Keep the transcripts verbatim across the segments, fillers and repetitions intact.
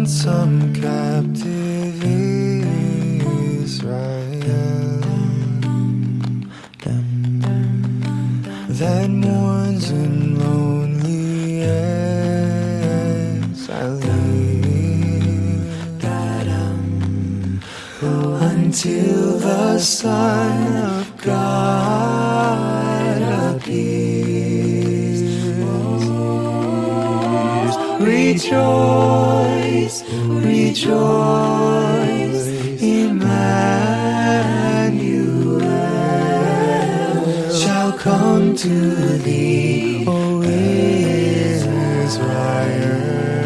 ransom captive Israel that mourns in lonely exile until the Son of God appears. Rejoice, rejoice, Emmanuel shall come to thee, O Israel.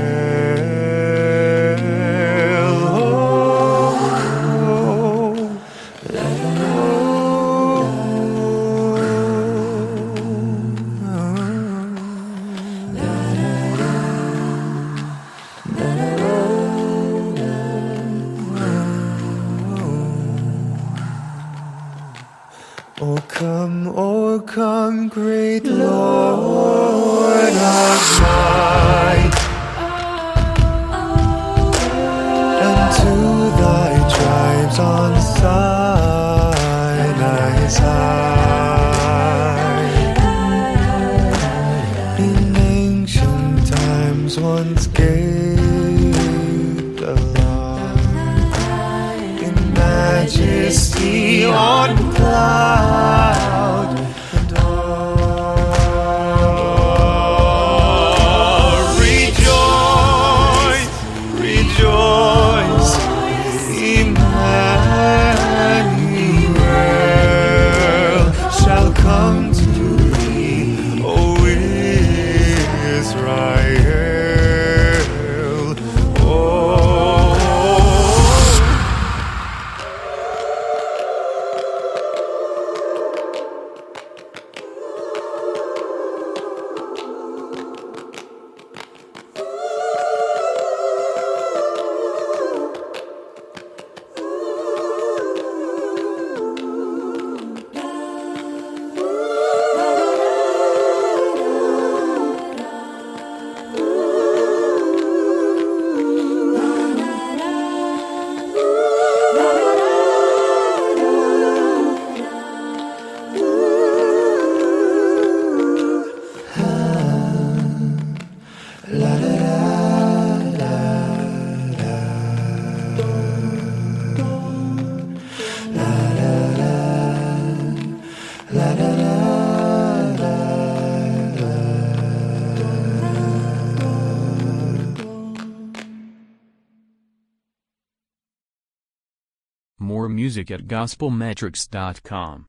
O come, O come, great Lord of might, unto thy tribes on Sinai's high. In ancient times once gave the law, in majesty on cloud and all. Rejoice, rejoice, Emmanuel shall come to thee, O Israel. Oh, More music at gospel metrics dot com.